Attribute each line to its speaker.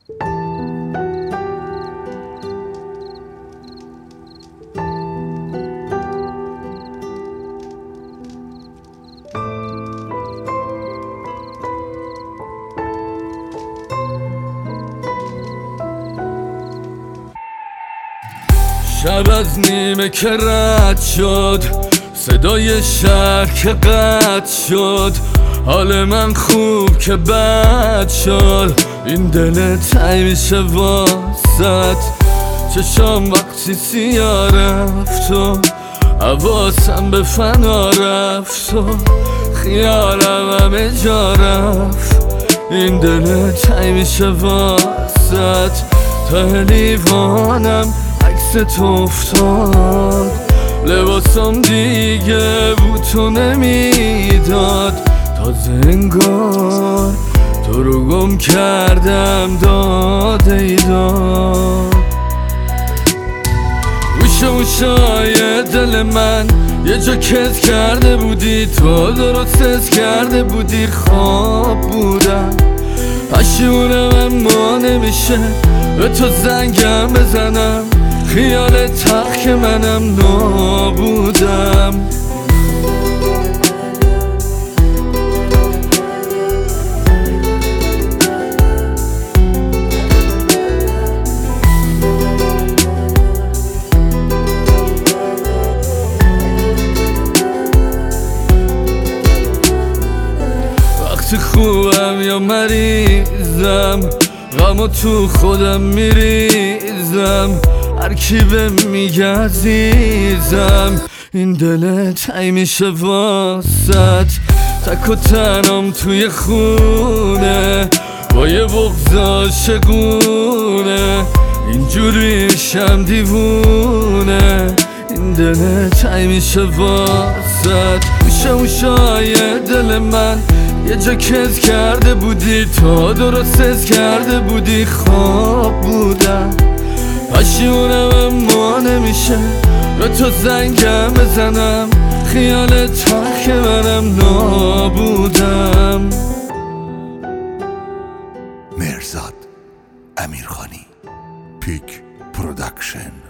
Speaker 1: شب از نیمه که رد شد، صدای شهر که قطع شد، حال من خوب که بد شد. این دل تنگ میشه واسط، چشام وقتی سیاه رفت و حواسم به فنا رفت و خیالم همه جا رفت. این دل تنگ میشه واسط، تا لیوانم عکس تو افتاد، لباسم دیگه بوتو نمیداد. تازه انگار تو رو گم کردم داده ای داد. گوشای دل من یه جا کز کرده بودی، تو درست حس کرده بودی خواب بودم. پشیمونم اما نمیشه به تو زنگم بزنم، خیال تلخ که منم نابودم. وقتی خوبم یا مریضم، غمو تو خودم میریزم، هر کی به میگه عزیزم. این دل تنگ میشه واسط، تک و تنم توی خونه با یه بغض عاشقونه، اینجوری میشم دیوونه. این دل تنگ میشه واسط، گوشای دل من یه جا کز کرده بودی، تو درست حس کرده بودی خواب بودم. پشیمونم اما نمیشه به تو زنگم بزنم، خیال تلخ منم نابودم.
Speaker 2: مرزاد امیرخانی، پیک پرودکشن.